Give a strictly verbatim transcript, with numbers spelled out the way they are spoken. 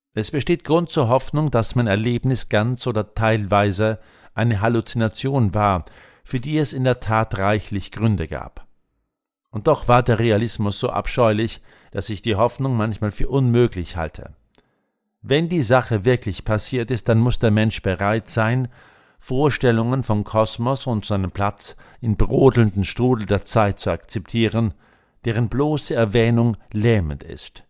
Es besteht Grund zur Hoffnung, dass mein Erlebnis ganz oder teilweise eine Halluzination war, für die es in der Tat reichlich Gründe gab. Und doch war der Realismus so abscheulich, dass ich die Hoffnung manchmal für unmöglich halte. Wenn die Sache wirklich passiert ist, dann muss der Mensch bereit sein, Vorstellungen vom Kosmos und seinem Platz im brodelnden Strudel der Zeit zu akzeptieren, deren bloße Erwähnung lähmend ist.